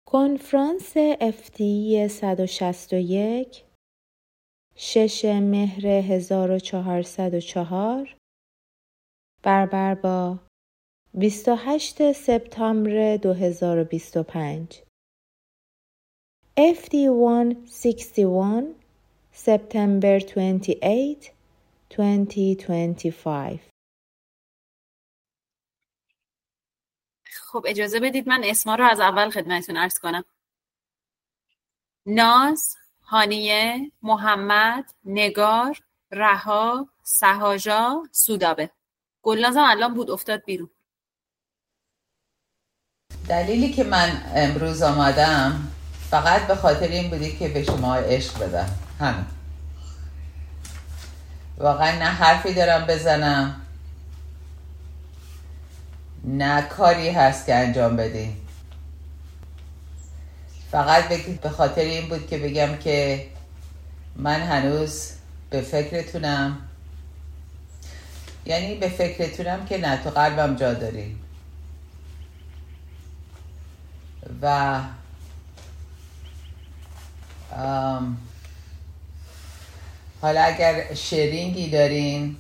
کنفرانس FTE 161 6 مهر 1404 برابر با 28 سپتامبر 2025 FD161 September 28 2025. خب اجازه بدید من اسما رو از اول خدمتتون عرض کنم. ناز، هانیه، محمد، نگار، رها، سهاجا، سودابه. گلنازم الان بود افتاد بیرون. دلیلی که من امروز آمدم فقط به خاطر این بودی که به شما عشق بدم. همین. واقعا نه حرفی دارم بزنم، نه کاری هست که انجام بدین. فقط به خاطر این بود که بگم که من هنوز به فکرتونم. یعنی به فکرتونم که نه، تو قلبم جا داری. و حالا اگر شیرینگی دارین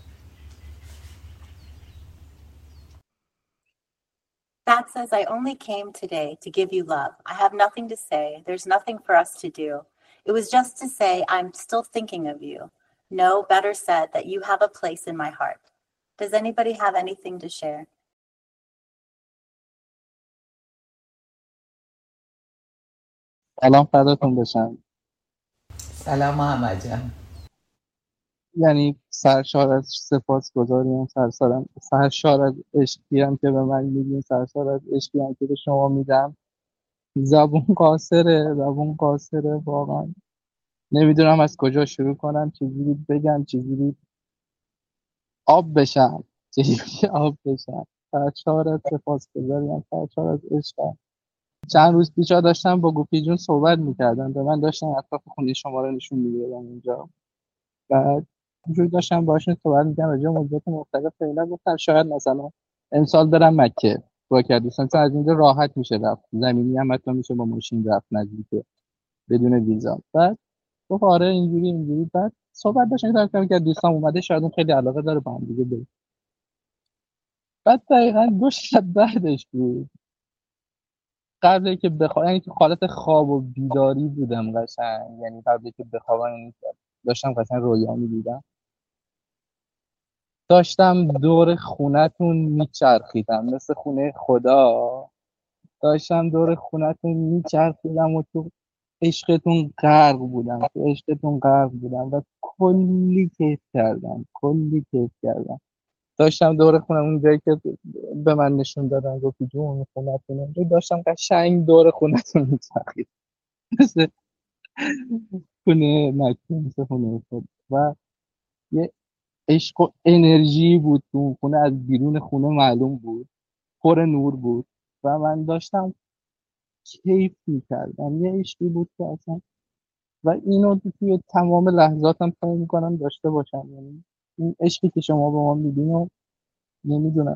Dad says, I only came today to give you love. I have nothing to say. There's nothing for us to do. It was just to say I'm still thinking of you. No, better said, that you have a place in my heart. Does anybody have anything to share? سلام فداتون بشم. سلام محمد جان. یعنی سرشار از سپاسگزاریم، سرشار از عشقیم که به من میدین، سرشار از عشقیم که به شما میدم. زبون قاصره واقعا. نمیدونم از کجا شروع کنم، چجوری بگم، چجوری آب بشم. سرشار از سپاسگزاریم، سرشار از عشقم. چند روز پیش داشتم با گوپی جون صحبت میکردم، به من داشتم اطراف خونه شما رو نشون میدادم اینجا. بعد اینجور داشتم باشون صحبت می‌کردم راجع به موضوعات مختلف. فعلا گفتم شاید مثلا امسال برم مکه با کردوستان، چون از اینجا راحت میشه رفت، زمینی هم حتی میشه با ماشین رفت نزدیکه بدون ویزا. بعد گفت آره اینجوری. بعد صحبت داشتم که دوستام اومده، شاید اون خیلی علاقه داره با هم دیگه بریم. بعد دقیقاً 2 شب بعدش بود، قبل که بخوام، یعنی تو حالت خواب و بیداری بودم قشنگ، یعنی قبل که بخوابم یعنی داشتم قشنگ رویا می‌دیدم. داشتم دور خونتون میچرخیدم مثل خونه خدا. داشتم دور خونتون میچرخیدم و تو عشقتون غرق بودم و کلی کیف کردم. داشتم دور خونم اون جایی که به من نشون دادن گفتی جون خونتون، داشتم قشنگ دور خونتون میچرخیدم مثل خونه مکتوب، مثل خونه خود. و یه عشق و انرژی بود تو اون خونه، از بیرون خونه معلوم بود، پر نور بود و من داشتم کیف می‌کردم. یه عشقی بود که اصلا، و اینو توی تمام لحظاتم سعی می‌کنم داشته باشم. یعنی این عشقی که شما به ما میدین و نمیدونم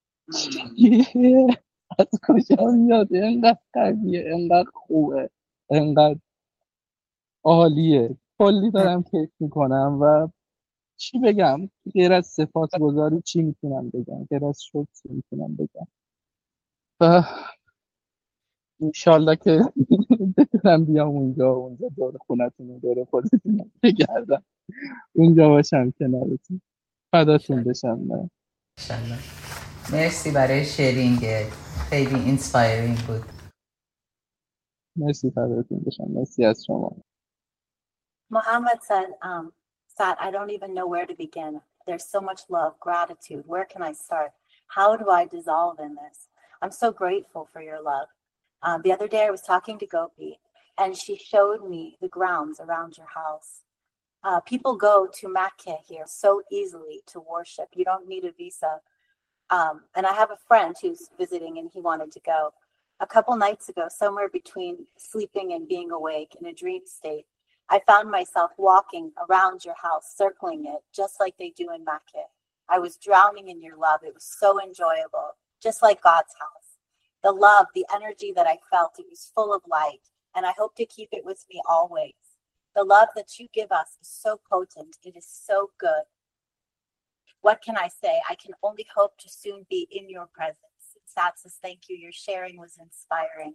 از کجا میاد، اینقدر قویه، اینقدر خوبه، اینقدر عالیه. کلی دارم کیف میکنم و چی بگم غیر از سپاسگزاری، چی میتونم بگم غیر از شکر، چی میتونم بگم. و انشالله که بتونم بیام اونجا دور خونتون، دور خودتون بگردم، اونجا باشم کنارتون. فداتون بشم. من انشالله. مرسی برای شیرینگت، خیلی اینسپایرینگ بود. مرسی، فداتون بشم. مرسی از شما. Muhammad said, Sad, I don't even know where to begin. There's so much love, gratitude. Where can I start? How do I dissolve in this? I'm so grateful for your love. The other day I was talking to Gopi, and she showed me the grounds around your house. People go to Mecca here so easily to worship. You don't need a visa. And I have a friend who's visiting, and he wanted to go. A couple nights ago, somewhere between sleeping and being awake in a dream state, I found myself walking around your house, circling it, just like they do in Mecca. I was drowning in your love. It was so enjoyable, just like God's house. The love, the energy that I felt, it was full of light, and I hope to keep it with me always. The love that you give us is so potent. It is so good. What can I say? I can only hope to soon be in your presence. Sat says, thank you. Your sharing was inspiring.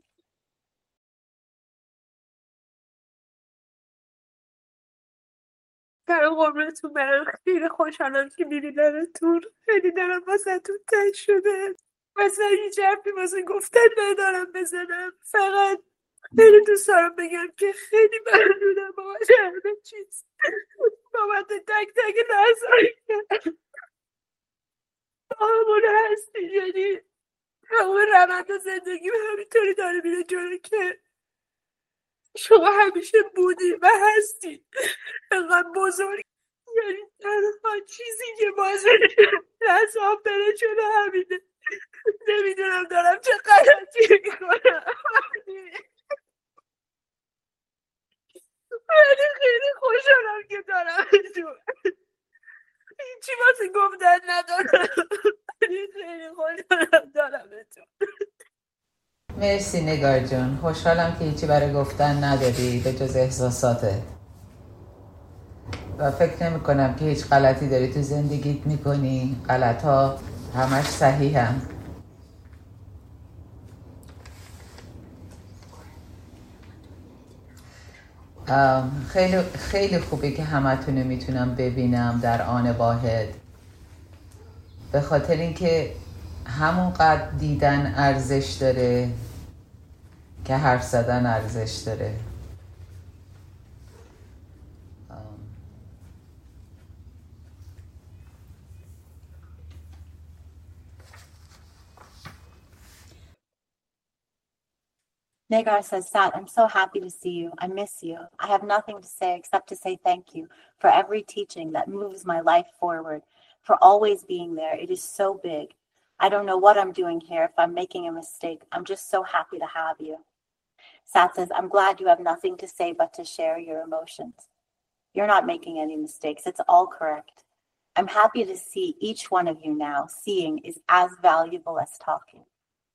قربونتون برم. خیلی خوشحالم که میبینمتون. خیلی دلم واسهتون تنگ شده. مثلا هیچ حرفی واسه گفتن ندارم بزنم. فقط خیلی دوست دارم بگم که خیلی ممنونم بابت همه چیز، بابت تک تک لحظه‌ای که همون هستی. یعنی تمام روند زندگیم همینطوری داره میره جلو که شما همیشه بودی و هستی. انقدر بزرگ، یعنی تنها چیزی که باعث لحظه ها بره جلو همینه. نمیدونم دارم چه غلطی میکنم، ولی خیلی خوشحالم که دارم هیچی واسه گفتن ندارم، ولی خیلی خوشحالم دارم اتون. مرسی نگار جون، خوشحالم که هیچی برای گفتن نداری به جز احساساتت و فکر نمی کنم که هیچ غلطی داری تو زندگیت میکنی. غلط ها همش صحیح هم. خیلی خیلی خوبه که همتونو میتونم ببینم در آن واحد، به خاطر اینکه همونقدر دیدن ارزش داره که حرف زدن ارزش داره. Nagar says, Sat, I'm so happy to see you. I miss you. I have nothing to say except to say thank you for every teaching that moves my life forward, for always being there. It is so big. I don't know what I'm doing here, if I'm making a mistake. I'm just so happy to have you. Sat says, I'm glad you have nothing to say but to share your emotions. You're not making any mistakes. It's all correct. I'm happy to see each one of you now. Seeing is as valuable as talking.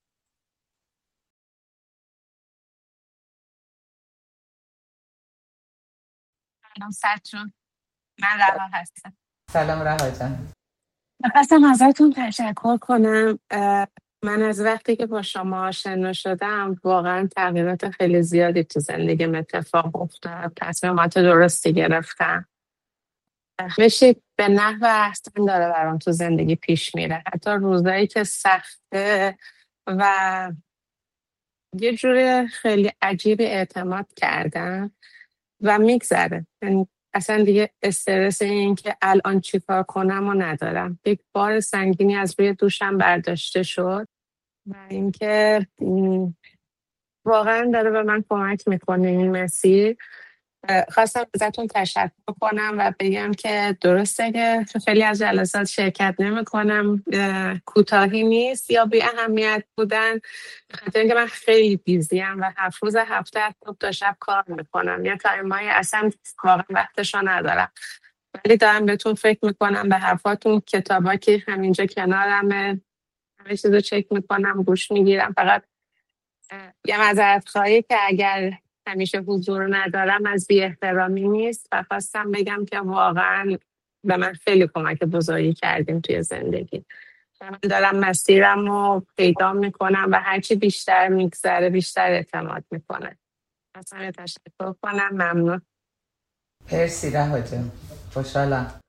سلام سعد جون، من رها هستم. سلام رها جان. خواستم ازتون تشکر کنم. من از وقتی که با شما آشنا شدم واقعا تغییرات خیلی زیادی تو زندگیم اتفاق افتاد. تصمیمات درستی گرفتم. بشید به نحو احسن داره برام تو زندگی پیش میره. حتی روزایی که سخته و یه جوری خیلی عجیبی اعتماد کردم و میگذره. اصلا دیگه استرس این که الان چیکار کنم و ندارم. یک بار سنگینی از روی دوشم برداشته شد و اینکه واقعا داره به من کمک میکنه این مسیر. خواستم ازتون تشکر کنم و بگم که درسته که خیلی از جلسات شرکت نمی کنم، کوتاهی نیست یا بی اهمیت بودن، خاطر اینکه من خیلی بیزیم و 7 روز هفته از صبح تا شب کار میکنم. یا تایمایی اصلا واقعا وقتشو ندارم، ولی دارم بهتون فکر میکنم، به حرفاتون، کتابا که همینجا کنارمه، همه چیزو چک میکنم، گوش میگیرم. فقط یه معذرت خواهی که اگر همیشه حضور ندارم از بی احترامی نیست و خواستم بگم که واقعا به من خیلی کمک بزرگی کردیم توی زندگی. من دارم مسیرم رو پیدا میکنم و هرچی بیشتر میگذره بیشتر اعتماد میکنه. خواستم تشکر کنم. ممنون. مرسی رها جان، خوشحالم.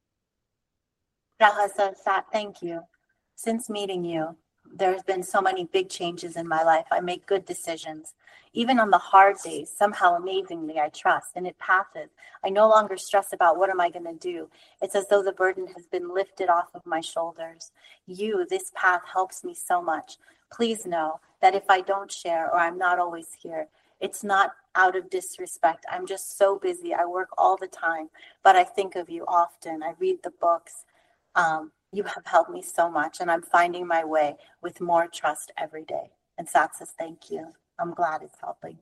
Raha says, Sat, thank you. Since meeting you, there's been so many big changes in my life. I make good decisions. Even on the hard days, somehow amazingly, I trust and it passes. I no longer stress about what am I going to do. It's as though the burden has been lifted off of my shoulders. You, this path helps me so much. Please know that if I don't share or I'm not always here, it's not out of disrespect. I'm just so busy. I work all the time, but I think of you often. I read the books. You have helped me so much, and I'm finding my way with more trust every day. And Sat says, thank you. I'm glad it's helping.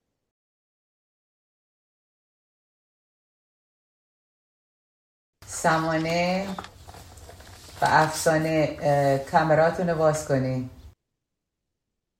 سمانه و افسانه کامراتون رو باز کنین.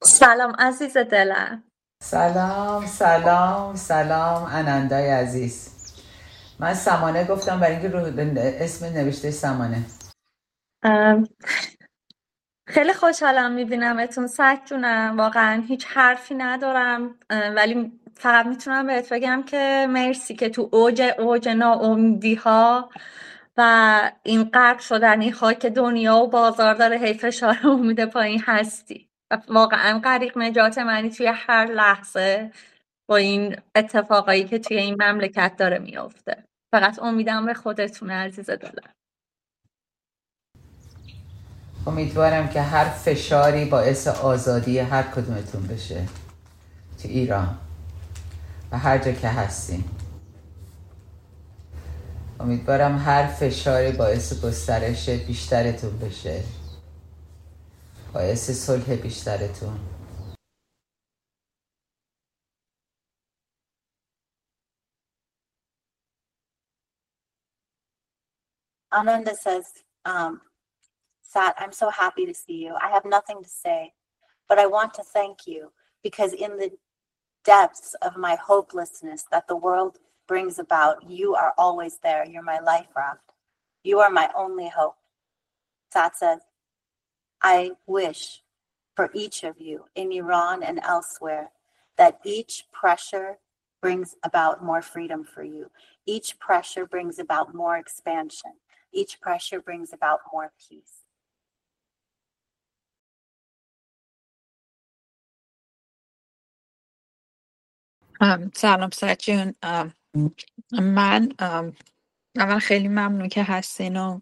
سلام عزیز دلم. سلام سلام سلام انندای عزیز. من سمانه گفتم برای اینکه رو اسم نوشته سمانه. ام، خیلی خوشحالم میبینمتون سعد جونم. واقعا هیچ حرفی ندارم، ولی فقط میتونم بهت بگم که مرسی که تو اوج ناامیدی ها و این غرق شدنی خاک دنیا و بازار داره هی فشار امید پایین هستی و واقعا غریق نجات منی توی هر لحظه با این اتفاقایی که توی این مملکت داره میافته. فقط امیدم به خودتونه عزیز دلم. امیدوارم که هر فشاری باعث آزادی هر کدومتون بشه تو ایران و هر جا که هستین. امیدوارم هر فشاری باعث گسترش بیشترتون بشه، باعث صلح بیشترتون. Ananda says, Sat, I'm so happy to see you. I have nothing to say, but I want to thank you because in the depths of my hopelessness that the world brings about, you are always there. You're my life raft. You are my only hope. Sat says, I wish for each of you in Iran and elsewhere that each pressure brings about more freedom for you. Each pressure brings about more expansion. Each pressure brings about more peace. سلام سجون. من اول خیلی ممنون که هستین و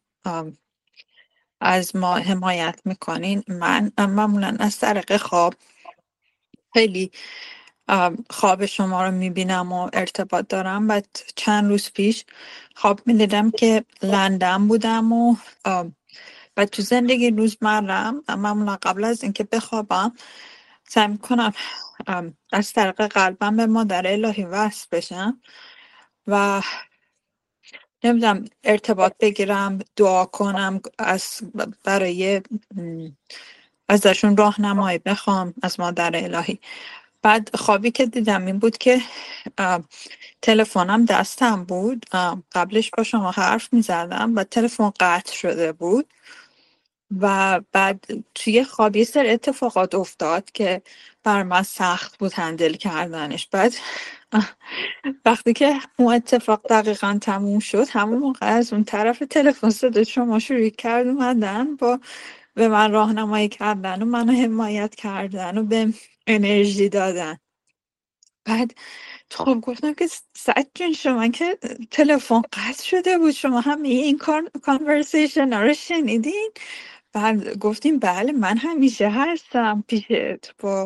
از ما حمایت میکنین. من معمولا از طریق خواب خیلی خواب شما رو میبینم و ارتباط دارم و چند روز پیش خواب میدیدم که لندن بودم و تو زندگی روزمرم معمولا قبل از اینکه بخوابم سعی میکنم از طریق قلبم به مادر الهی وصل بشم و نمیدونم ارتباط بگیرم، دعا کنم، برای ازشون راهنمایی بخوام از مادر الهی. بعد خوابی که دیدم این بود که تلفنم دستم بود، قبلش با شما حرف میزدم و تلفن قطع شده بود و بعد توی خواب یه سر اتفاقات افتاد که بر من سخت بود هندل کردنش. بعد وقتی که اون اتفاق دقیقا تموم شد، همون موقع از اون طرف تلفن صدا شما شروع کرد اومدن به من راهنمایی کردن و منو حمایت کردن و به انرژی دادن. بعد خب گفتم که سعد جون شما که تلفن قطع شده بود، شما هم این کانورسیشن رو شنیدین؟ بعد گفتیم بله، من همیشه هستم پیشت با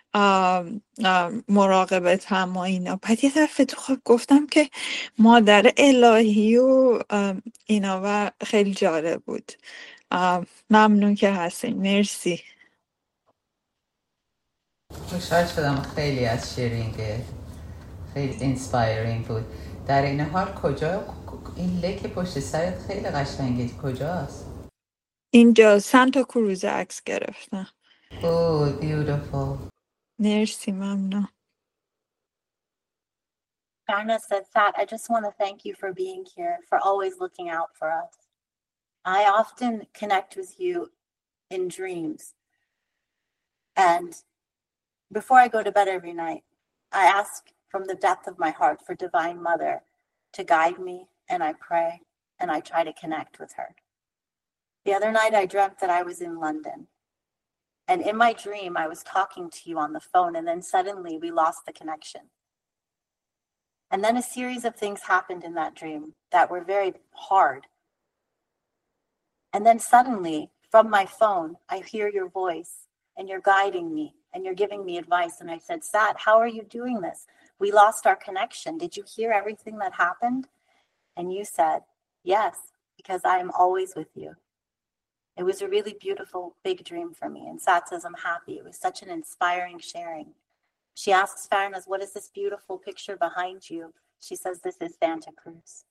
مراقبت هم و اینا. بعد یه دفعه تو خب گفتم که مادر الهی و اینا و خیلی جالب بود. ممنون که هستین. مرسی. خوشحال شدم خیلی از شیرینگه، خیلی اینسپایرینگ بود. در این حال کجا این لک پشت سرت خیلی قشنگه، کجاست؟ اینجا سانتا کروز عکس گرفتم. اوه بیوتیفول. مرسی، ممنون. Garna said, Sat, I just want to thank you for being here, for always looking out for us. I often connect with you in dreams. And before I go to bed every night, I ask from the depth of my heart for Divine Mother to guide me, and I pray, and I try to connect with her. The other night I dreamt that I was in London. And in my dream, I was talking to you on the phone, and then suddenly we lost the connection. And then a series of things happened in that dream that were very hard. And then suddenly, from my phone, I hear your voice, and you're guiding me, and you're giving me advice. And I said, Sat, how are you doing this? We lost our connection. Did you hear everything that happened? And you said, yes, because I am always with you. It was a really beautiful, big dream for me. And Sat says, I'm happy. It was such an inspiring sharing. She asks Farnaz, what is this beautiful picture behind you? She says, this is Santa Cruz.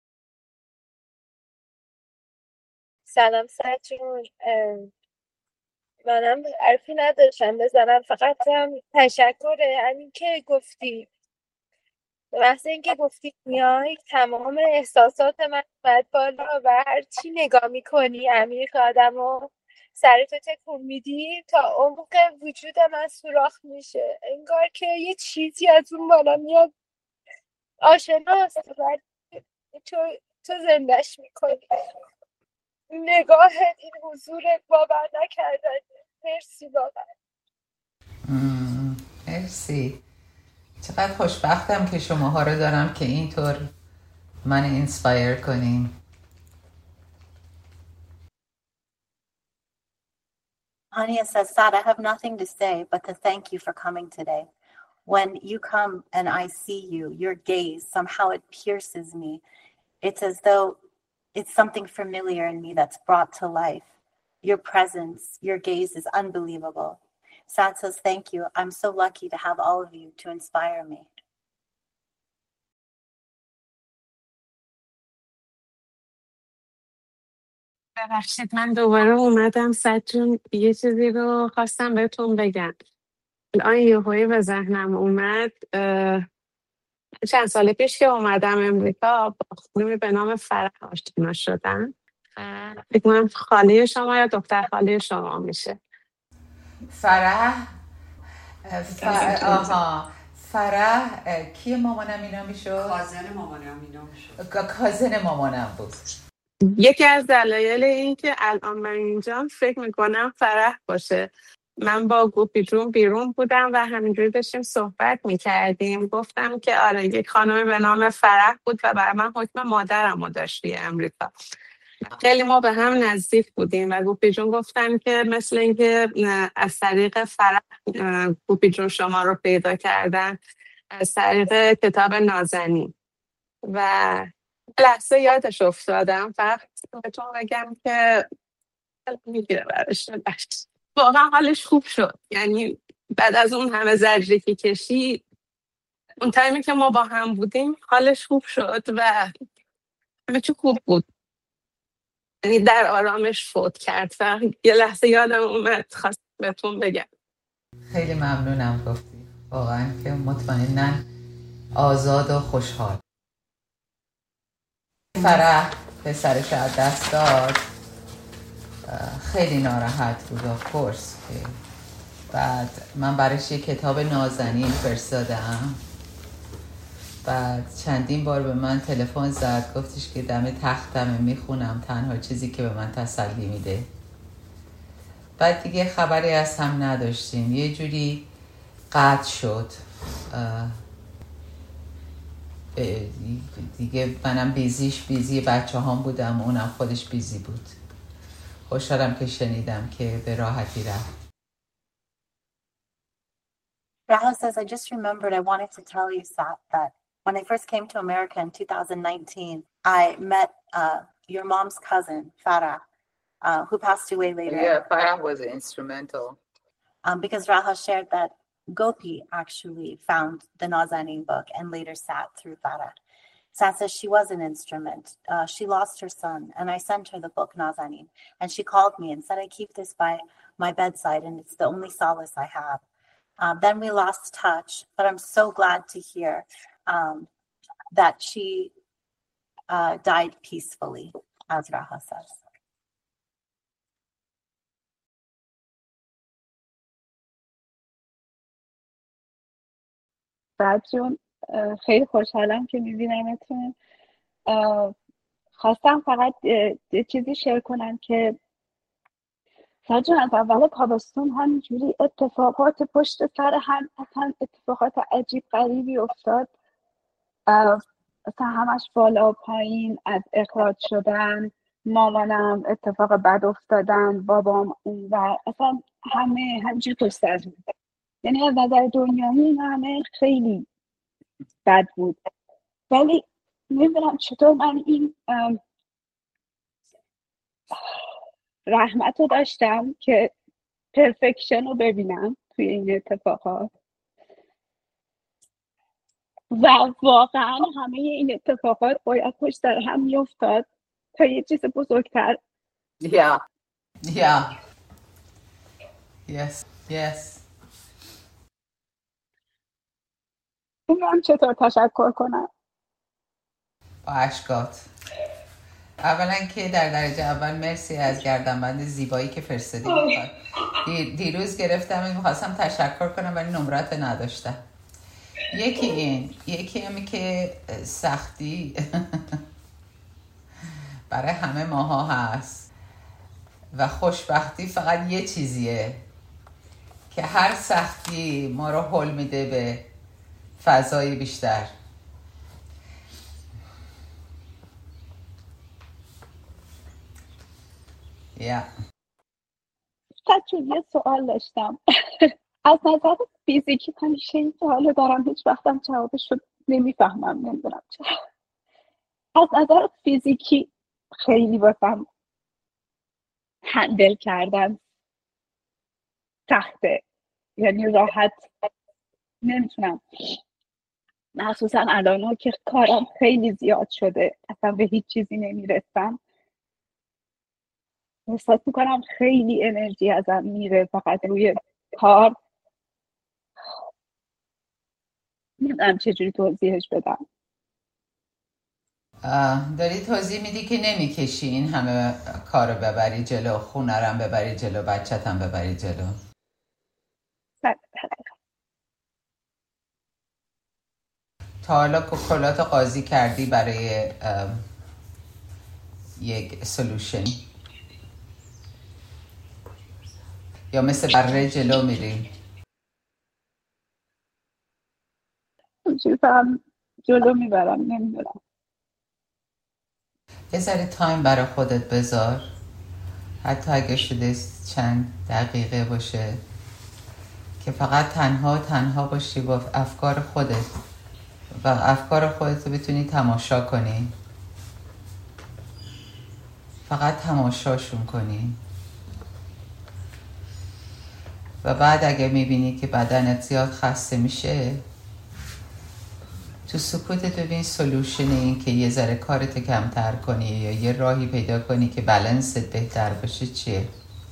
سلام سجون. منم حرفی نداشتم بزنم، فقط هم تشکره همین که گفتی، محض اینکه گفتی میای تمام احساسات من اومد بالا و هر چی نگاه میکنی عمیق آدمو سرتو تکون میدی تا عمق وجود من سوراخ میشه، انگار که یه چیزی از اون بالا میاد آشناست ولی تو تو زندش میکنی. نگاهت، این حضورت باور نکردنی. مرسی واقعا. مرسی. چقدر خوشبختم که شماها رو دارم که اینطور من اینسپایر کنین. Hania says, Sad, I have nothing to say but to thank you for coming today. When you come and I see you, your gaze, somehow it pierces me. It's as though it's something familiar in me that's brought to life. Your presence, your gaze is unbelievable. Sad says, thank you. I'm so lucky to have all of you to inspire me. ببخشید من دوباره اومدم سجون، یه چیزی رو خواستم بهتون بگم. الان یهویی به ذهنم اومد. چند سال پیش که اومدم امریکا با خانمی به نام فرح آشنا شدم. فکر کنم خاله شما یا دختر خاله شما میشه. فرح کی مامانم اینا میشد؟ کازن مامانم اینا میشد. کازن مامانم بود. یکی از دلایل این که الان من اینجام فکر میکنم فرح باشه. من با گوپی جون بیرون بودم و همینجوری داشتیم صحبت میکردیم. گفتم که آره یک خانمی به نام فرح بود و برای من حکم مادرم رو داشت توی امریکا. خیلی ما به هم نزدیک بودیم و گوپی جون گفتن که مثل اینکه از طریق فرح گوپی جون شما رو پیدا کردن، از طریق کتاب نازنین. و لحظه یادش افتادم. فقط بهتون بگم که میگیره برش واقعا حالش خوب شد. یعنی بعد از اون همه زجری که کشید، اون تایمی که ما با هم بودیم حالش خوب شد و همه چی خوب بود. یعنی در آرامش فوت کرد و یه لحظه یادم اومد خواست بهتون بگم. خیلی ممنونم گفتی، واقعا که مطمئناً آزاد و خوشحال. فرح پسرش از دست داد، خیلی ناراحت بود کورس. بعد من برش یه کتاب نازنین فرستادم. بعد چندین بار به من تلفن زد، گفتش که دم تختمه میخونم، تنها چیزی که به من تسلی میده. بعد دیگه خبری از هم نداشتیم، یه جوری قطع شد. دیگه منم بیزی بچه هم بودم، اونم خودش بیزی بود. خوشحالم که شنیدم که به راحتی رفت. Rahul says, I just remembered I wanted to tell you, Sat, that when I first came to America in 2019, I met your mom's cousin, Farah, who passed away later. Yeah, Farah was instrumental. Because Rahul shared that Gopi actually found the Nazanin book and later Sat through Farah. Sat says she was an instrument. She lost her son, and I sent her the book Nazanin. And she called me and said, I keep this by my bedside, and it's the only solace I have. Then we lost touch, but I'm so glad to hear that she died peacefully, as Raha says. بعد جون خیلی خوشحالم که میبینمتون. خواستم فقط چیزی شیر کنم که سجون از اول تابستون همینجوری اتفاقات پشت سر هم، اصلا اتفاقات عجیب غریبی افتاد. اصلا همش بالا و پایین، از اخراج شدن، مامانم اتفاق بد افتادن، بابام اون و اصلا همینجوری پشت سر بود. یعنی از نظر دنیایی این همه خیلی بد بود، ولی نمیدونم چطور من این رحمت رو داشتم که پرفکشن رو ببینم توی این اتفاقات و واقعا همه این اتفاقات باید پشت سر هم میافتاد تا یه چیز بزرگتر. Yeah. yes. نمیدونم چطور تشکر کنم. با اشکات. اولا که در درجه اول مرسی از گردنبند زیبایی که فرستادی. دیروز گرفتم میخواستم تشکر کنم ولی نمرات نداشتم. یکی همی که سختی برای همه ماها هست و خوشبختی فقط یه چیزیه که هر سختی ما رو هل میده به فضای بیشتر. یه سوال داشتم. از نظر فیزیکی همیشه این سوال دارم، هیچ وقتم جوابش رو نمیفهمم، نمیدونم چرا. از نظر فیزیکی خیلی واسم هندل کردن سخته، یعنی راحت نمیتونم، مخصوصا الان که کارم خیلی زیاد شده اصلا به هیچ چیزی نمیرسم. احساس میکنم خیلی انرژی ازم میره فقط روی کار. نمیدونم چجوری توضیحش بدم. داری توضیح میدی که نمیکشی این همه کارو ببری جلو، خونه رم ببری جلو، بچت هم ببری جلو. تا حالا کلات قاضی کردی برای یک سولوشن یا مثل بره جلو میری؟ چیزم جلو میبرم، نمیدونم. یه ذره تایم برای خودت بذار، حتی اگه شده چند دقیقه باشه که فقط تنها باشی با افکار خودت و افکار خودت رو بتونی تماشا کنی، فقط تماشاشون کنی و بعد اگه میبینی که بدنت زیاد خسته میشه تو سکوتت ببین سولوشن این که یه ذره کارت کمتر کنی یا یه راهی پیدا کنی که بالانست بهتر باشه چیه.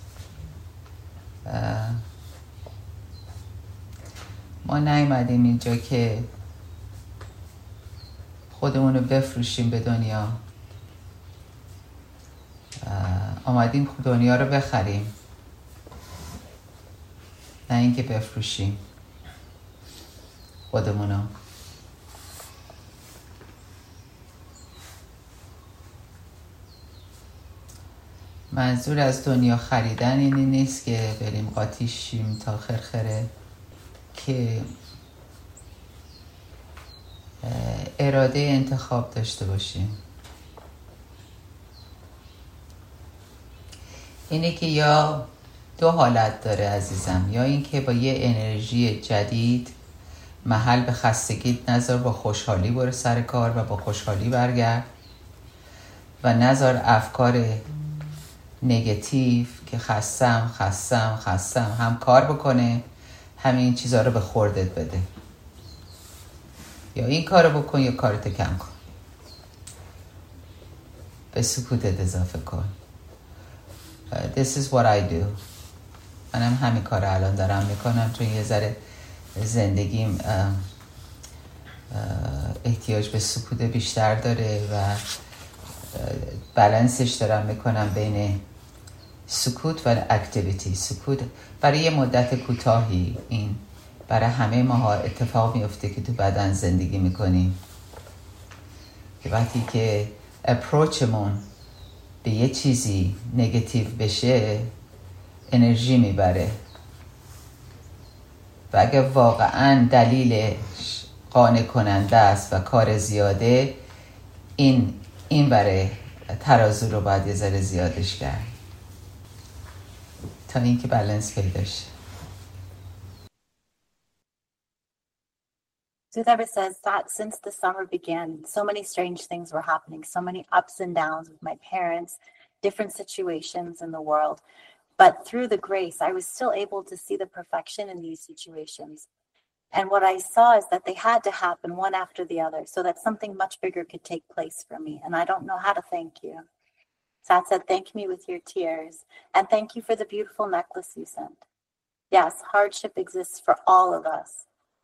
ما نیومدیم اینجا که خودمونو بفروشیم به دنیا، آمدیم دنیا رو بخریم نه اینکه بفروشیم خودمونو. منظور از دنیا خریدن اینی نیست که بریم قاطی شیم تا خرخره، که اراده انتخاب داشته باشیم. اینه که یا دو حالت داره عزیزم، یا این که با یه انرژی جدید محل به خستگیت نذار، با خوشحالی برو سر کار و با خوشحالی برگرد و نذار افکار نگاتیو که خستم هم کار بکنه همین چیزها رو به خوردت بده. یا این کار رو بکن یا کارت کم کن، به سکوتت اضافه کن. This is what I do. منم همین کار الان دارم میکنم چون یه ذره زندگیم احتیاج به سکوت بیشتر داره و بالانسش دارم میکنم بین سکوت و اکتیویتی. سکوت برای یه مدت کوتاهی، این برای همه ماها اتفاق میفته که تو بدن زندگی میکنیم که وقتی که اپروچمون به یه چیزی نگاتیو بشه انرژی میبره و اگه واقعا دلیلش قانع کننده است و کار زیاده، این برای ترازو رو باید یه ذره زیادش کرد تا اینکه بالانس پیدا شه. Sudhaber says that since the summer began, so many strange things were happening, so many ups and downs with my parents, different situations in the world. But through the grace, I was still able to see the perfection in these situations. And what I saw is that they had to happen one after the other so that something much bigger could take place for me. And I don't know how to thank you. Sat said, thank me with your tears. And thank you for the beautiful necklace you sent. Yes, hardship exists for all of us,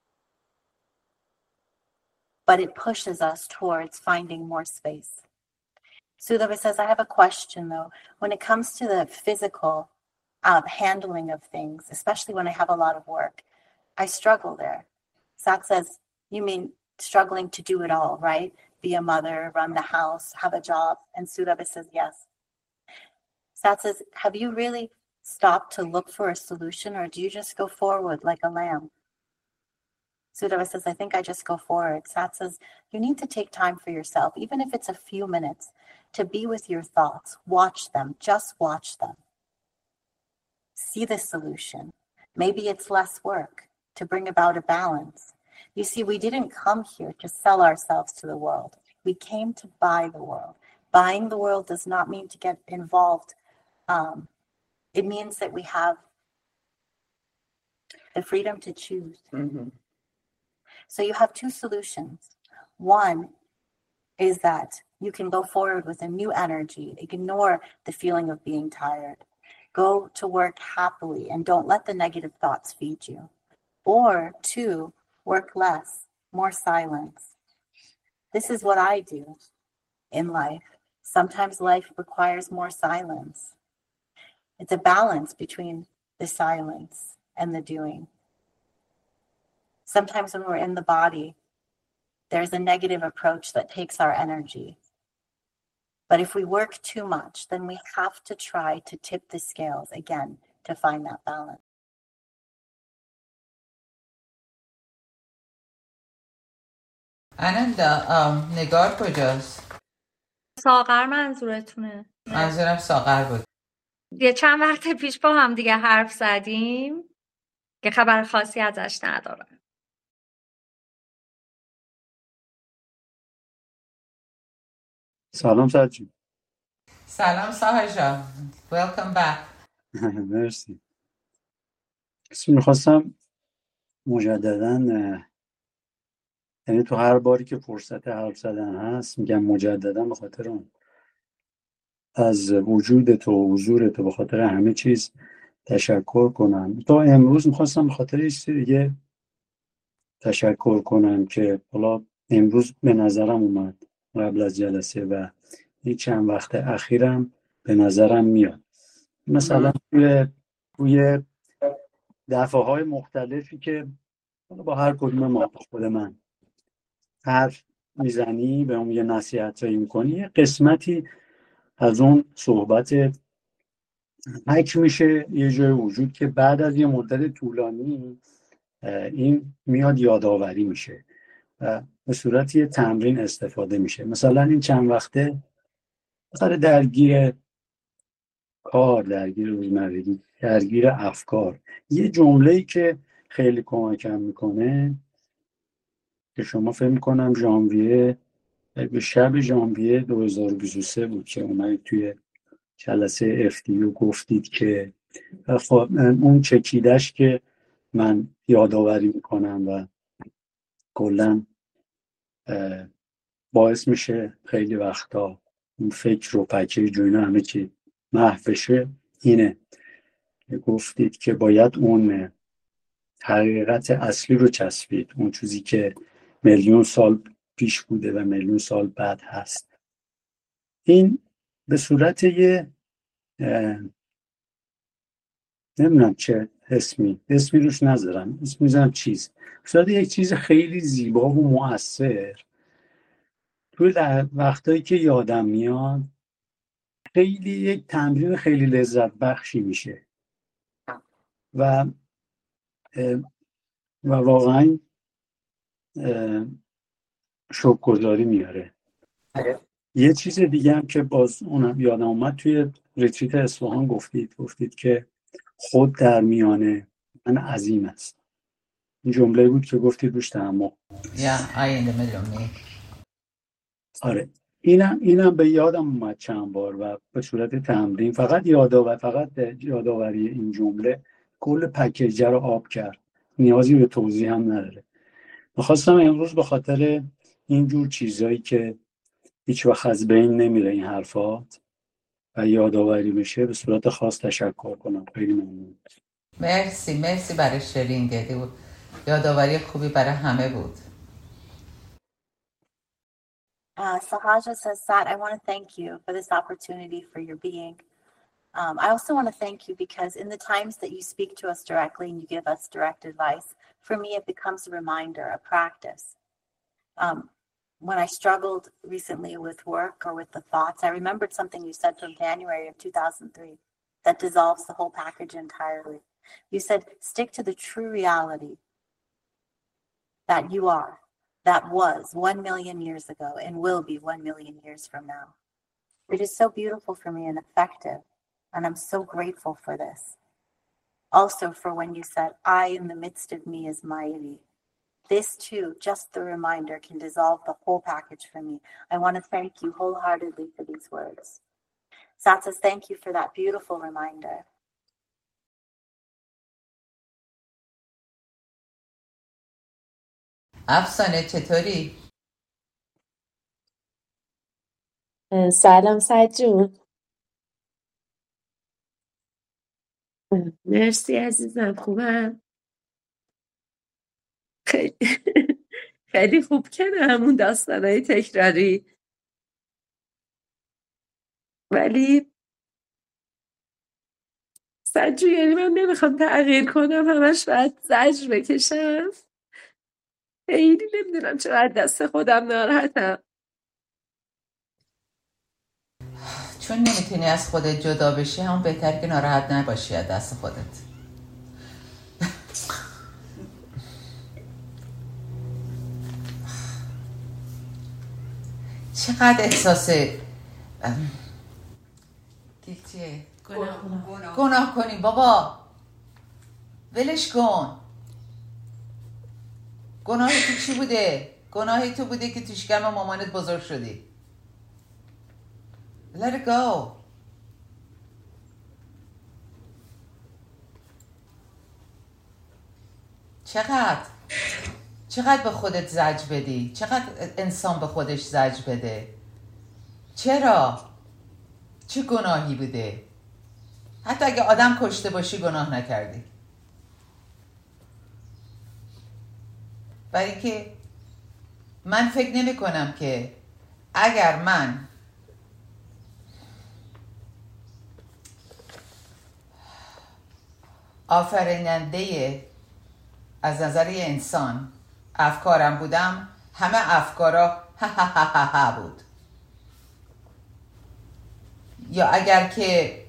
but it pushes us towards finding more space. Sudhava says, I have a question though. When it comes to the physical handling of things, especially when I have a lot of work, I struggle there. Sat says, you mean struggling to do it all, right? Be a mother, run the house, have a job. And Sudhava says, yes. Sat says, have you really stopped to look for a solution, or do you just go forward like a lamb? Sudhava says, I think I just go forward. Sat says, you need to take time for yourself, even if it's a few minutes, to be with your thoughts. Watch them, just watch them. See the solution. Maybe it's less work to bring about a balance. You see, we didn't come here to sell ourselves to the world. We came to buy the world. Buying the world does not mean to get involved. It means that we have the freedom to choose. Mm-hmm. So you have two solutions. One is that you can go forward with a new energy, ignore the feeling of being tired. Go to work happily and don't let the negative thoughts feed you. Or two, work less, more silence. This is what I do in life. Sometimes life requires more silence. It's a balance between the silence and the doing. Sometimes when we're in the body, there's a negative approach that takes our energy. But if we work too much, then we have to try to tip the scales again to find that balance. آنندا نگار کجاست؟ ساغر منظورتونه؟ منظورم ساغر بود. یه چند وقت پیش با هم دیگه حرف زدیم که خبر خاصی ازش ندارم. سلام سرجون. سلام ساهر جان. Welcome back. مرسی. میخواستم مجدداً، یعنی تو هر باری که فرصت حرف زدن هست میگم مجدداً به خاطر اون از وجودت و حضورت و به خاطر همه چیز تشکر کنم. تا امروز میخواستم به خاطر یه چیز دیگه تشکر کنم که حالا امروز به نظرم اومد قبل از جلسه و این چند وقت اخیرم به نظرم میاد. مثلا توی دفعه های مختلفی که با هر کدوم ما، خود من حرف میزنی، به اون یه نصیحتایی میکنی، یه قسمتی از اون صحبت حک میشه یه جای وجود که بعد از یه مدت طولانی این میاد یادآوری میشه و به صورت یه تمرین استفاده میشه. مثلا این چند وقته مثلا درگیر کار، درگیر روزمرگی، درگیر افکار، یه جمله‌ای که خیلی کمکم میکنه که شما فکر میکنم ژانویه، به شب ژانویه 2023 بود که اومدید توی جلسه FDU گفتید که اون چکیدش که من یادآوری میکنم و کلاً باعث میشه خیلی وقتا اون فکر و پکیج و اینا همه چی محو بشه، اینه که گفتید که باید اون حقیقت اصلی رو چسبید، اون چیزی که میلیون سال پیش بوده و میلیون سال بعد هست. این به صورت یه نمیدونم چه اسمی روش نذارم، اسم میذارم چیز، به صورت یک چیز خیلی زیبا و مؤثر توی وقتایی که یادم میاد خیلی یک تمرین خیلی لذت بخشی میشه و واقعا شکرگزاری میاره. یه چیز دیگه هم که باز اونم یادم اومد، توی ریتریت اصفهان گفتید که خود در میانه من عظیم است. این جمله بود که گفتید روش تعمق. آره، اینم به یادم اومد چند بار و به صورت تمرین فقط یادآوری این جمله کل پکیج رو آب کرد، نیازی به توضیح هم نداره. می‌خواستم امروز به خاطر اینجور چیزایی که هیچ وقت از بین نمیره این حرفات و یادآوری میشه به صورت خاص تشکر کنم. خیلی ممنون. مرسی برای شرینگت. یادآوری خوبی برای همه بود. Sahaja says, Sat, I want to thank you for this opportunity for your being. I also want to thank you because in the times that you speak to us directly and you give us direct advice, for me it becomes a reminder, a practice. When I struggled recently with work or with the thoughts, I remembered something you said from January of 2003 that dissolves the whole package entirely. You said, stick to the true reality that you are, that was 1 million years ago and will be 1 million years from now. It is so beautiful for me and effective, and I'm so grateful for this. Also for when you said, I in the midst of me is mighty. This too, just the reminder, can dissolve the whole package for me. I want to thank you wholeheartedly for these words. Sat says, thank you for that beautiful reminder. افسانه چطوری؟ سلام سجون. مرسی عزیزم، خوبم. خیلی خیلی خوب کنه همون داستانهای تکراری، ولی سجون یعنی من نمیخوام تغییر کنم، همش باید زجر بکشم. خیلی نمیدونم چرا دست خودم ناراحتم. چون نمیتونی از خودت جدا بشی، همون بهتر که ناراحت نباشی از دست خودت. چقدر احساس چیه؟ گناه کنی بابا، ولش کن. گناه تو چی بوده؟ گناه تو بوده که تو شکم مامانت بزرگ شدی. Let it go. چقدر به خودت زجر بدی؟ چقدر انسان به خودش زجر بده؟ چرا؟ چه گناهی بوده؟ حتی اگه آدم کشته باشی گناه نکردی. برای که من فکر نمی کنم که اگر من آفریننده از نظر یه انسان افکارم بودم، همه افکارا بود. یا اگر که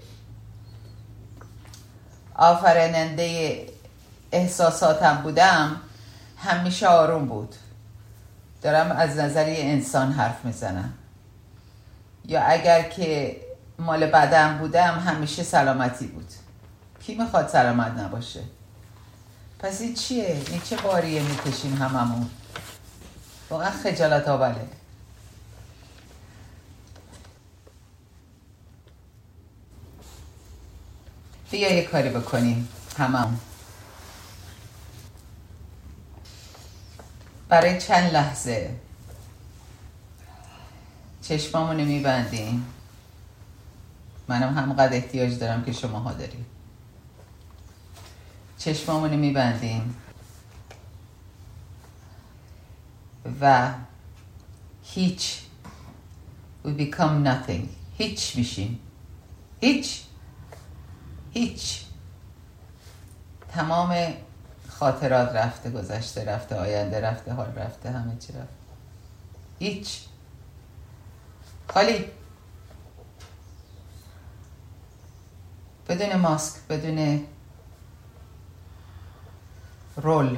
آفریننده احساساتم بودم، همیشه آروم بود. دارم از نظر یه انسان حرف میزنم. یا اگر که مال بدم بودم، همیشه سلامتی بود. کی میخواد سلامت نباشه؟ پس این چیه؟ این چه باریه میکشیم هممون؟ واقعا خجالت آوره. بیا یه کاری بکنیم هممون. برای چند لحظه چشمامونو میبندیم. منم همقدر احتیاج دارم که شماها داریم. چشمامونو میبندیم و هیچ we become nothing. هیچ میشیم. هیچ تمام خاطرات رفته، گذشته رفته، آینده رفته، حال رفته، همه چی رفته. هیچ خالی، بدون ماسک، بدون رول.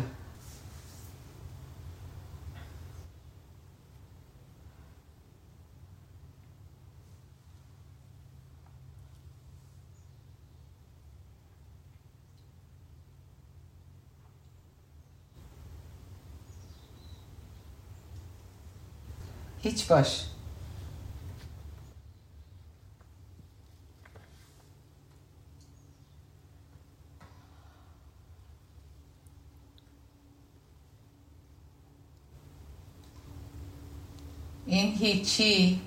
هیچ باش. این هیچی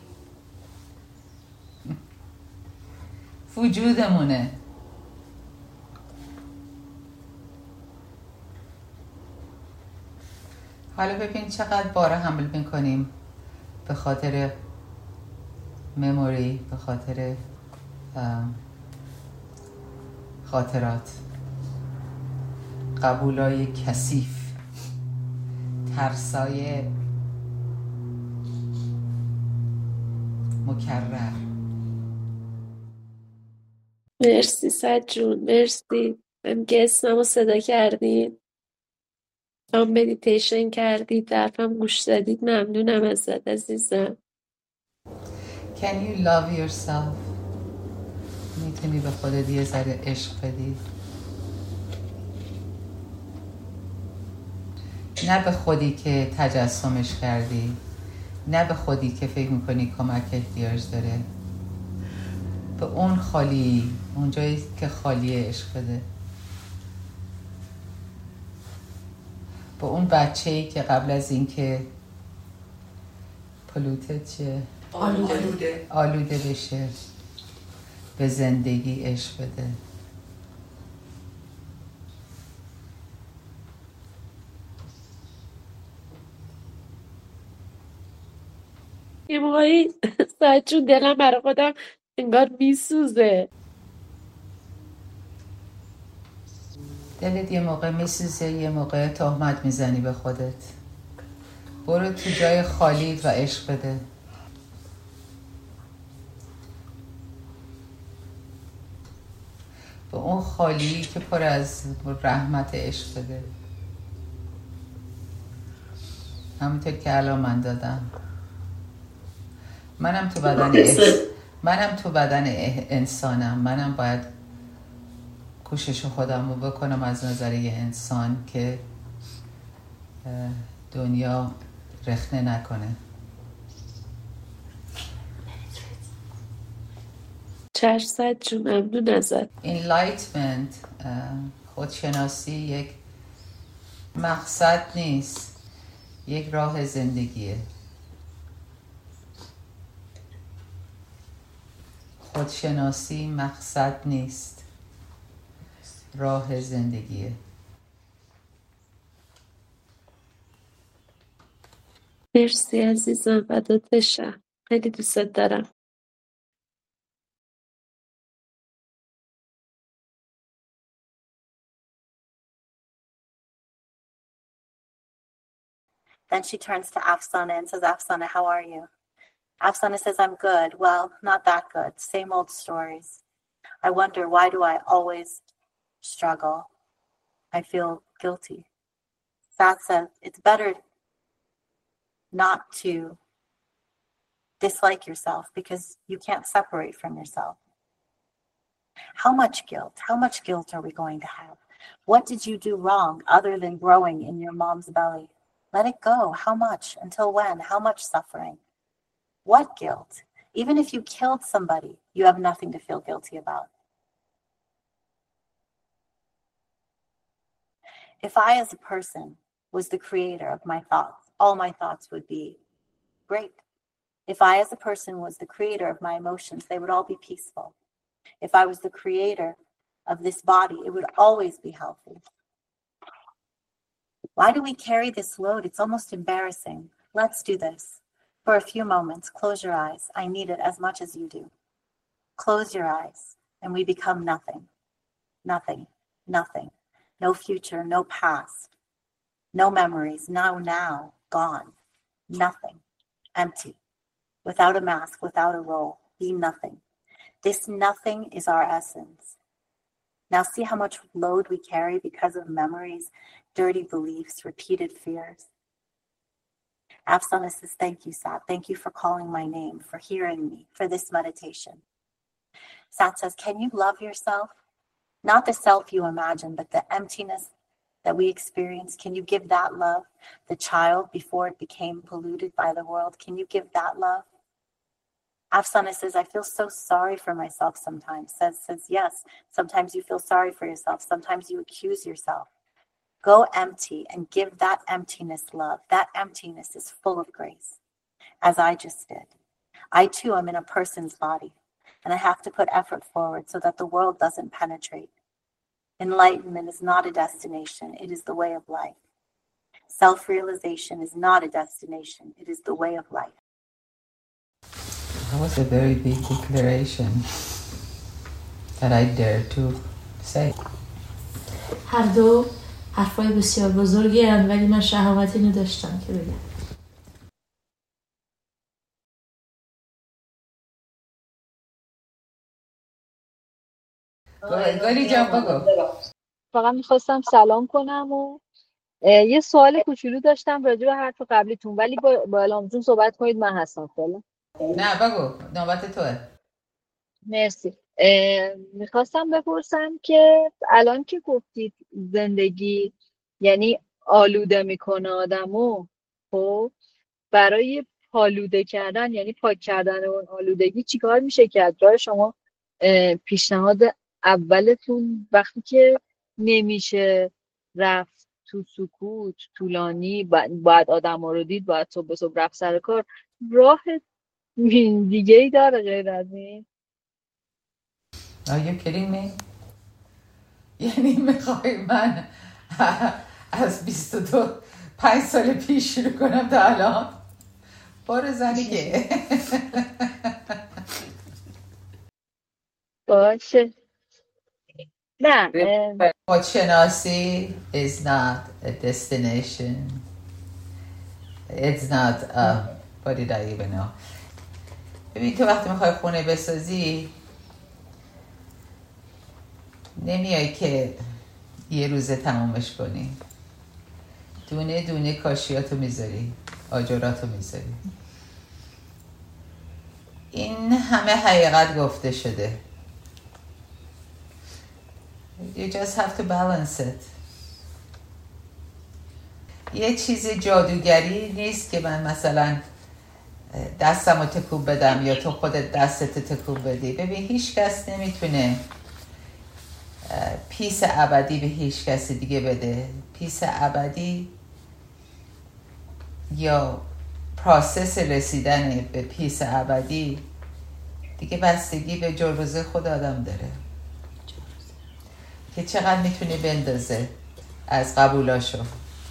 وجودمونه. حالا ببین چقدر بار حمل میکنیم به خاطر مموری، به خاطر خاطرات، قبولای کثیف، ترسای مکرر. مرسی سجون، مرسی که اسممو صدا کردین، هم مدیتیشن کردید، درفم گوش دادید. ممنونم ازت عزیزم. Can you love yourself؟ میتونی به خودت یه ذره عشق بدی؟ نه به خودی که تجسمش کردی، نه به خودی که فکر میکنی کمک احتیاج داره، به اون خالی، اون جایی که خالیه عشق بده. به اون بچه‌ای که قبل از اینکه آلوده بشه به زندگی عشق بده. یه موقعی سجون دلم برای خودم انگار میسوزه. دلت یه موقع میسوزه، یه موقع تهمت میزنی به خودت. برو تو جای خالیت و عشق بده. به اون خالی که پر از رحمت عشق بده. همونطور که الان من دادم. منم تو بدن انسانم. منم باید کوشش خودم رو بکنم از نظر یه انسان که دنیا رخنه نکنه. چشم جون، ممنون ازت. Enlightenment، خودشناسی یک مقصد نیست، یک راه زندگیه. خودشناسی مقصد نیست، راه زندگیه. مرسی عزیزم، فدات بشم، خیلی دوست دارم. Then she turns to Afsana and says, Afsana, how are you? Afsana says, I'm good. Well, not that good. Same old stories. I wonder, why do I always struggle? I feel guilty. Sat says, it's better not to dislike yourself because you can't separate from yourself. How much guilt? How much guilt are we going to have? What did you do wrong other than growing in your mom's belly? Let it go. How much? Until when? How much suffering? What guilt? Even if you killed somebody, you have nothing to feel guilty about. If I, as a person, was the creator of my thoughts, all my thoughts would be great. If I, as a person, was the creator of my emotions, they would all be peaceful. If I was the creator of this body, it would always be healthy. Why do we carry this load? It's almost embarrassing. Let's do this. For a few moments, close your eyes. I need it as much as you do. Close your eyes, and we become nothing. Nothing. Nothing. No future, no past. No memories. Now, gone. Nothing. Empty. Without a mask, without a role. Be nothing. This nothing is our essence. Now see how much load we carry because of memories, dirty beliefs, repeated fears. Afsana says, thank you, Sat. Thank you for calling my name, for hearing me, for this meditation. Sat says, can you love yourself? Not the self you imagine, but the emptiness that we experience. Can you give that love? The child before it became polluted by the world. Can you give that love? Afsana says, I feel so sorry for myself sometimes. Says, yes, sometimes you feel sorry for yourself. Sometimes you accuse yourself. Go empty and give that emptiness love. That emptiness is full of grace, as I just did. I too am in a person's body, and I have to put effort forward so that the world doesn't penetrate. Enlightenment is not a destination. It is the way of life. Self-realization is not a destination. It is the way of life. That was a very big declaration that I dare to say. هر دو حرفای بسیار بزرگی هستند ولی من شهامتی نداشتم که بگم. گالی جان بگو. فقط میخواستم سلام کنم و یه سوال کوچولو داشتم راجع به حرف قبلیتون ولی با الهام صحبت کنید من هستم فعلا. نه بگو نوبت توه. مرسی. میخواستم بپرسم که الان که گفتید زندگی یعنی آلوده میکنه آدمو، خب برای پالوده کردن یعنی پاک کردن اون آلودگی چیکار میشه کرد؟ جای شما پیشنهاد اولتون وقتی که نمیشه رفت تو سکوت طولانی باید آدم ها رو دید، باید صبح به صبح رفت سر کار، راه دیگه ای داره غیر از این؟ Are you kidding me? یعنی میخوای من از 5 سال پیش شروع کنم تا الان؟ بار زنی که باشه. نه خودشناسی is not a destination. It's not what did I even know. ببین تو وقتی میخوای خونه بسازی نمیای که یه روزه تمامش کنی، دونه دونه کاشیاتو میذاری، آجراتو میذاری. این همه حقیقت گفته شده. You just have to balance it. یه چیز جادوگری نیست که من مثلا دستمو تکون بدم یا تو خودت دستت تکون بدی. ببین هیچ کس نمیتونه پیس ابدی به هیچ کسی دیگه بده. پیس ابدی یا پروسس رسیدن به پیس ابدی دیگه بستگی به جروزه خود آدم داره که چقدر میتونه بندازه از قبولاشو.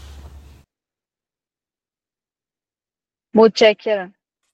متشکرم.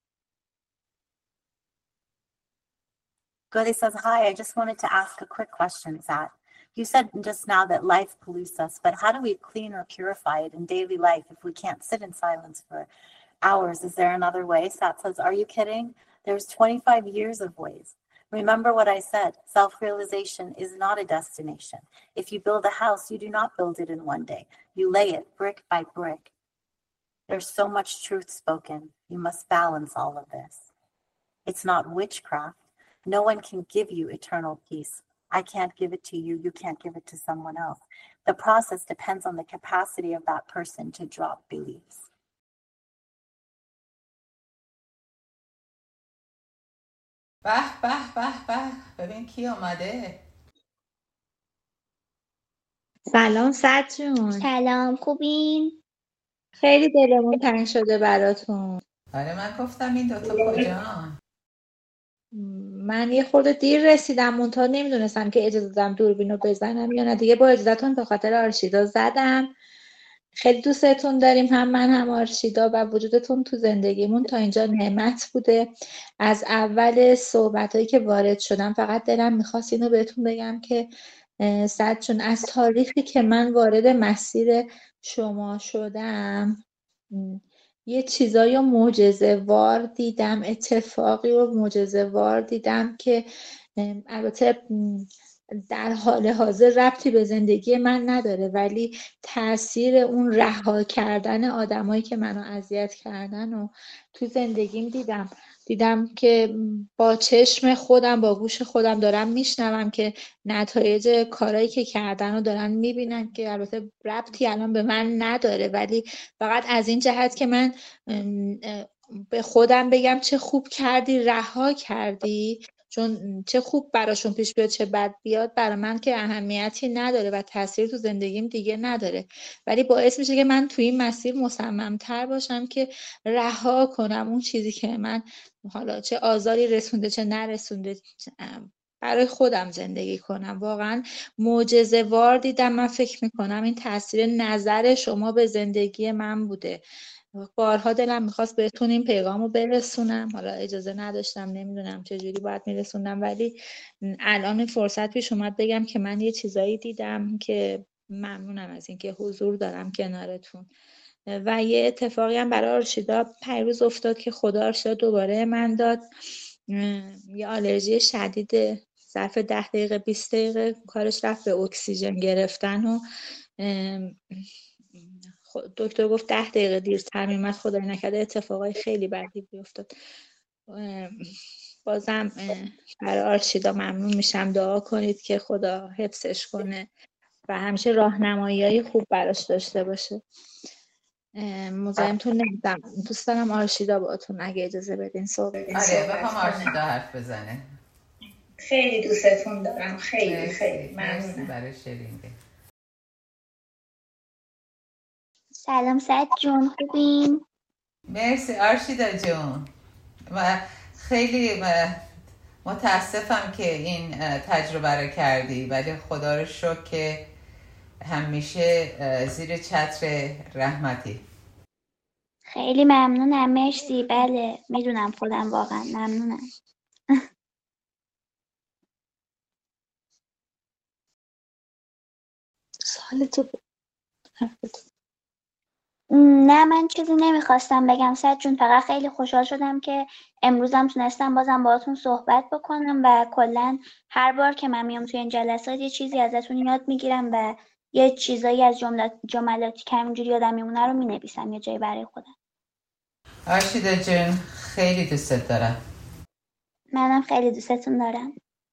Gode says, hi, I just wanted to ask a quick question, Zat. You said just now that life pollutes us, but how do we clean or purify it in daily life if we can't sit in silence for hours? Is there another way? Sat says, are you kidding? There's 25 years of ways. Remember what I said, self-realization is not a destination. If you build a house, you do not build it in one day. You lay it brick by brick. There's so much truth spoken. You must balance all of this. It's not witchcraft. No one can give you eternal peace. I can't give it to you. You can't give it to someone else. The process depends on the capacity of that person to drop beliefs. به به به به ببین کی آمده. سلام سعد جون. سلام خوبین؟ خیلی دلمون تنگ شده براتون. آره من گفتم این دوتا کجان. من یه خورده دیر رسیدم منتها نمیدونستم که اجازه دادم دوربینو بزنم یا نه. دیگه با اجازهتون به خاطر آرشیدا زدم. خیلی دوستتون داریم هم من هم آرشیدا و وجودتون تو زندگیمون تا اینجا نعمت بوده. از اول صحبتایی که وارد شدم فقط دلم میخواست اینو بهتون بگم که سعد چون از تاریخی که من وارد مسیر شما شدم یه چیزایی معجزه وار دیدم، اتفاقی و معجزه وار دیدم که البته در حال حاضر ربطی به زندگی من نداره ولی تاثیر اون رها کردن آدمایی که منو اذیت کردن و تو زندگیم دیدم که با چشم خودم با گوش خودم دارم میشنوم که نتایج کارهایی که کردن رو دارن میبینن که البته ربطی الان به من نداره ولی فقط از این جهت که من به خودم بگم چه خوب کردی رها کردی، چون چه خوب براشون پیش بیاد چه بد بیاد برای من که اهمیتی نداره و تاثیر تو زندگیم دیگه نداره ولی باعث میشه که من توی این مسیر مصمم‌تر باشم که رها کنم اون چیزی که من حالا چه آزاری رسونده چه نرسونده برای خودم زندگی کنم. واقعا معجزه وار دیدم. من فکر میکنم این تاثیر نظر شما به زندگی من بوده. بارها دلم میخواست بهتون این پیغامو برسونم، حالا اجازه نداشتم، نمیدونم چجوری باید میرسوندم، ولی الان این فرصت پیش اومد بگم که من یه چیزایی دیدم که ممنونم از اینکه حضور دارم کنارتون. و یه اتفاقی هم برای آرشیدا پیروز افتاد که خدا آرشیدا دوباره من داد. یه آلرژی شدید، ظرف 10 دقیقه 20 دقیقه کارش رفت به اکسیژن گرفتن و دکتر گفت 10 دقیقه دیرتر میمد. خدای نکرده اتفاقای خیلی بدی بیفتاد. بازم برای آرشیدا ممنون میشم، دعا کنید که خدا حفظش کنه و همیشه راهنمایی‌های خوب براش داشته باشه. مزاحمتون نمی‌شم، دوست دارم آرشیدا باهاتون اگه اجازه بدین صحبت بخوام آرشیدا حرف بزنه. خیلی دوستتون دارم، خیلی خیلی مرسی ممنونم. برای شیرینگه. سلام سعد جون، خوبین؟ مرسی آرشیدا جون. و خیلی متاسفم که این تجربه رو کردی، ولی خدا رو شکر که همیشه زیر چتر رحمتی. خیلی ممنونم، مرسی. بله میدونم، خودم واقعا ممنونم. سوالتو نه من چیزی نمیخواستم بگم سعد جون، فقط خیلی خوشحال شدم که امروزم تونستم بازم باهاتون صحبت بکنم و کلا هر بار که من میام توی این جلسات یه چیزی ازتون یاد میگیرم و یه چیزایی از جملاتی که همینجوری یادم میمونه رو مینویسم یه جایی برای خودم. آرشیدا جون خیلی دوستت دارم. منم خیلی دوستتون دارم.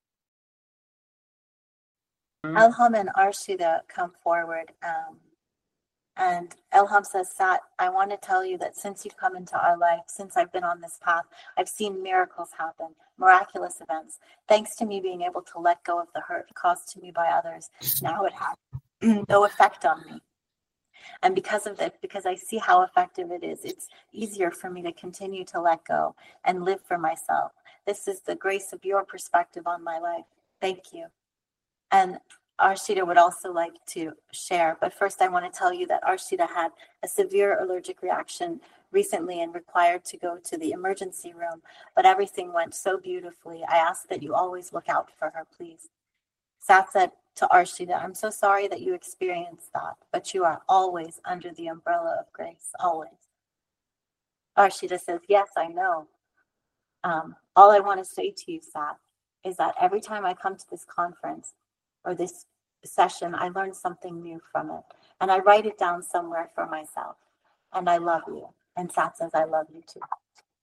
Elham and Arshida come forward. And Elham says, Sat, I want to tell you that since you've come into our life, since I've been on this path, I've seen miracles happen, miraculous events. Thanks to me being able to let go of the hurt caused to me by others, now it has no effect on me. And because of that, because I see how effective it is, it's easier for me to continue to let go and live for myself. This is the grace of your perspective on my life. Thank you. And Arshida would also like to share, but first I want to tell you that Arshida had a severe allergic reaction recently and required to go to the emergency room, but everything went so beautifully. I ask that you always look out for her, please. Sat said to Arshida, I'm so sorry that you experienced that, but you are always under the umbrella of grace, always. Arshida says, yes, I know. All I want to say to you, Sat, is that every time I come to this conference or this session, I learn something new from it. And I write it down somewhere for myself. And I love you. And Sat says, I love you too.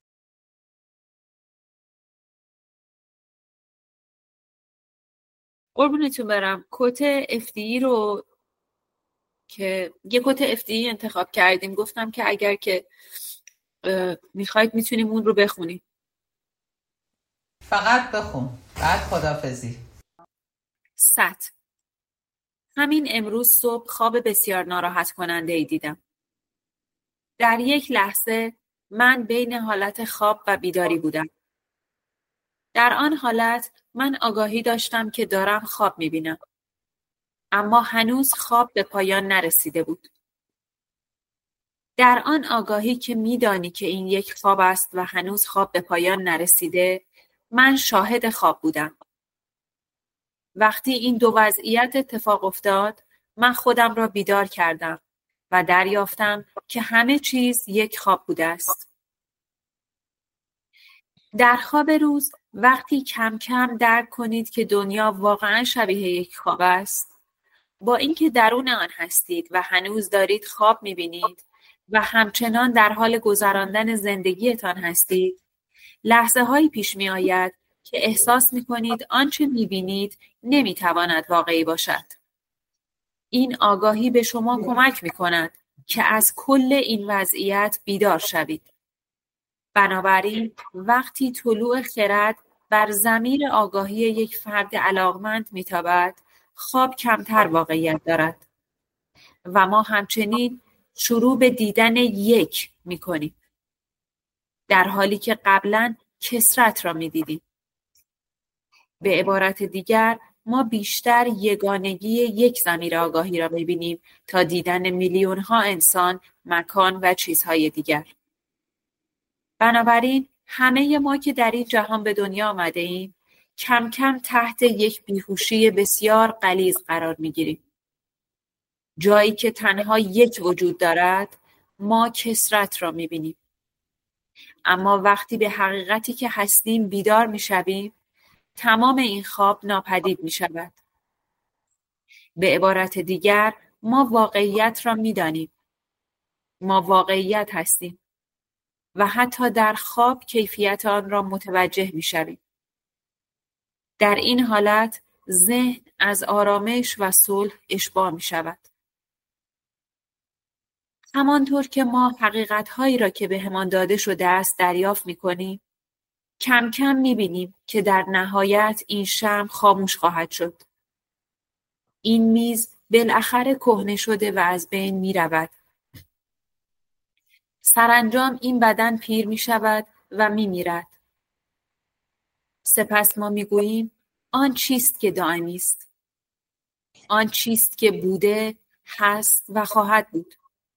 قربونتون برم. کت FDE رو که یه کت FDE انتخاب کردیم، گفتم که اگر که میخواید میتونیم اون رو بخونیم. فقط بخون بعد خداحافظی. ست. همین امروز صبح خواب بسیار ناراحت کننده ای دیدم. در یک لحظه من بین حالت خواب و بیداری بودم. در آن حالت من آگاهی داشتم که دارم خواب میبینم. اما هنوز خواب به پایان نرسیده بود. در آن آگاهی که میدانی که این یک خواب است و هنوز خواب به پایان نرسیده، من شاهد خواب بودم. وقتی این دو وضعیت اتفاق افتاد، من خودم را بیدار کردم و دریافتم که همه چیز یک خواب بوده است. در خواب روز وقتی کم کم درک کنید که دنیا واقعا شبیه یک خواب است، با اینکه درون آن هستید و هنوز دارید خواب می‌بینید و همچنان در حال گذراندن زندگیتان هستید، لحظه‌هایی پیش می‌آید که احساس می‌کنید آنچه می‌بینید نمی‌تواند واقعی باشد. این آگاهی به شما کمک می‌کند که از کل این وضعیت بیدار شوید. بنابراین وقتی طلوع خرد بر ضمیر آگاهی یک فرد علاقمند می‌تابد، خواب کمتر واقعیت دارد و ما همچنین شروع به دیدن یک می‌کنیم، در حالی که قبلاً کثرت را می‌دیدیم. به عبارت دیگر ما بیشتر یگانگی یک ضمیر آگاهی را می‌بینیم تا دیدن میلیون‌ها انسان، مکان و چیزهای دیگر. بنابراین همه ما که در این جهان به دنیا آمده ایم کم کم تحت یک بیهوشی بسیار غلیظ قرار می‌گیریم. جایی که تنها یک وجود دارد، ما کثرت را می‌بینیم. اما وقتی به حقیقتی که هستیم بیدار می‌شویم، تمام این خواب ناپدید می‌شود. به عبارت دیگر، ما واقعیت را می‌دانیم. ما واقعیت هستیم و حتی در خواب کیفیت آن را متوجه می‌شویم. در این حالت ذهن از آرامش و صلح اشباع می‌شود. همانطور که ما حقیقت‌هایی را که بهمان داده شده است دریافت می‌کنیم، کم کم می‌بینیم که در نهایت این شمع خاموش خواهد شد. این میز بالاخره کهنه شده و از بین می‌رود. سرانجام این بدن پیر می‌شود و می‌میرد. سپس ما می‌گوییم آن چیست که دائمی است. آن چیست که بوده، هست و خواهد بود.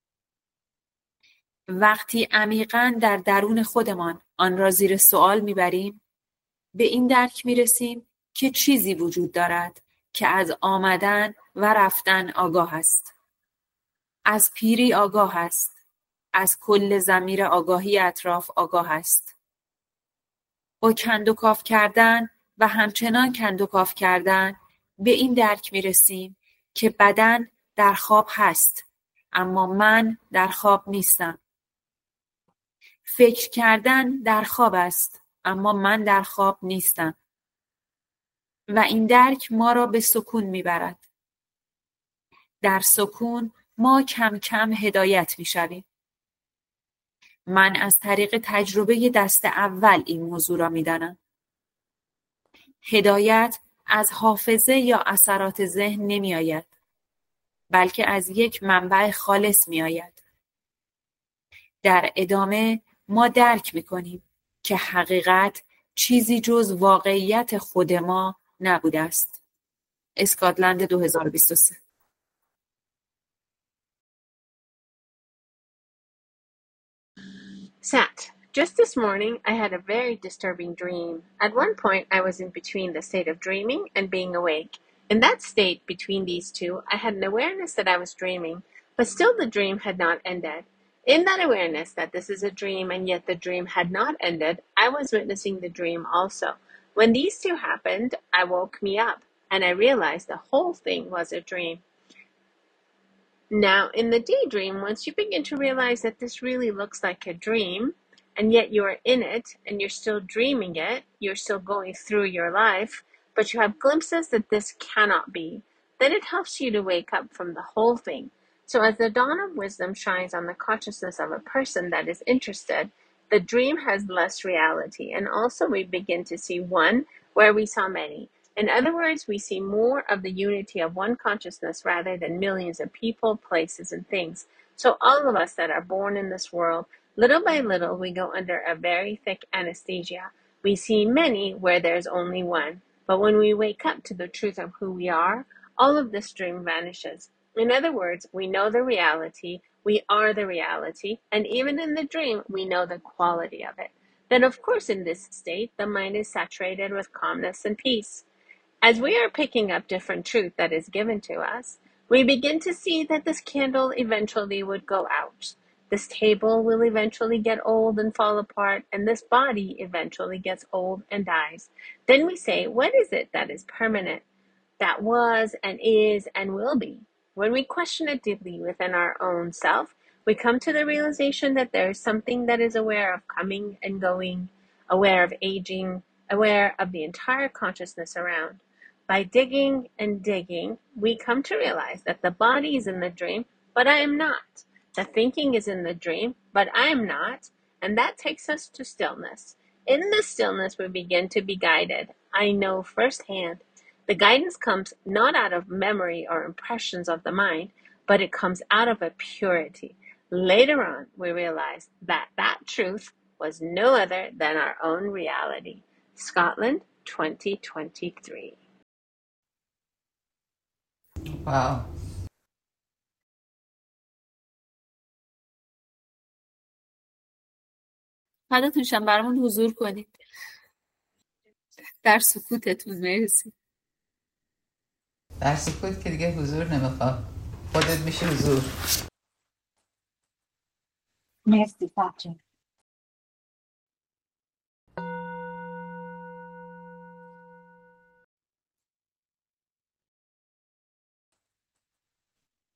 وقتی عمیقاً در درون خودمان آن را زیر سوال می‌بریم، به این درک می‌رسیم که چیزی وجود دارد که از آمدن و رفتن آگاه است. از پیری آگاه است. از کل ضمیر آگاهی اطراف آگاه است. با کندوکاو کردن و همچنان کندوکاو کردن به این درک می‌رسیم که بدن در خواب هست، اما من در خواب نیستم. فکر کردن در خواب است، اما من در خواب نیستم. و این درک ما را به سکون میبرد. در سکون ما کم کم هدایت میشویم. من از طریق تجربه دست اول این موضوع را میدانم. هدایت از حافظه یا اثرات ذهن نمی آید، بلکه از یک منبع خالص می آید. در ادامه ما درک می کنیم که حقیقت چیزی جز واقعیت خود ما نبوده است. اسکاتلند 2023. Sat. Just this morning, I had a very disturbing dream. At one point, I was in between the state of dreaming and being awake. In that state, between these two, I had an awareness that I was dreaming, but still the dream had not ended. In that awareness that this is a dream and yet the dream had not ended, I was witnessing the dream also. When these two happened, I woke me up and I realized the whole thing was a dream. Now, in the daydream, once you begin to realize that this really looks like a dream, and yet you're in it, and you're still dreaming it, you're still going through your life, but you have glimpses that this cannot be, then it helps you to wake up from the whole thing. So as the dawn of wisdom shines on the consciousness of a person that is interested, the dream has less reality, and also we begin to see one where we saw many. In other words, we see more of the unity of one consciousness rather than millions of people, places, and things. So all of us that are born in this world, little by little, we go under a very thick anesthesia. We see many where there's only one. But when we wake up to the truth of who we are, all of this dream vanishes. In other words, we know the reality, we are the reality, and even in the dream, we know the quality of it. Then, of course, in this state, the mind is saturated with calmness and peace. As we are picking up different truth that is given to us, we begin to see that this candle eventually would go out. This table will eventually get old and fall apart, and this body eventually gets old and dies. Then we say, what is it that is permanent, that was and is and will be? When we question it deeply within our own self, we come to the realization that there is something that is aware of coming and going, aware of aging, aware of the entire consciousness around. By digging and digging, we come to realize that the body is in the dream, but I am not. The thinking is in the dream, but I am not. And that takes us to stillness. In the stillness, we begin to be guided. I know firsthand. The guidance comes not out of memory or impressions of the mind, but it comes out of a purity. Later on, we realize that that truth was no other than our own reality. Scotland, 2023. واو. فداتون شم، برامون حضور کنید در سکوتتون. مرسی. در سکوت که دیگه حضور نمیخواد، خودت میشه حضور. مرسی سچین.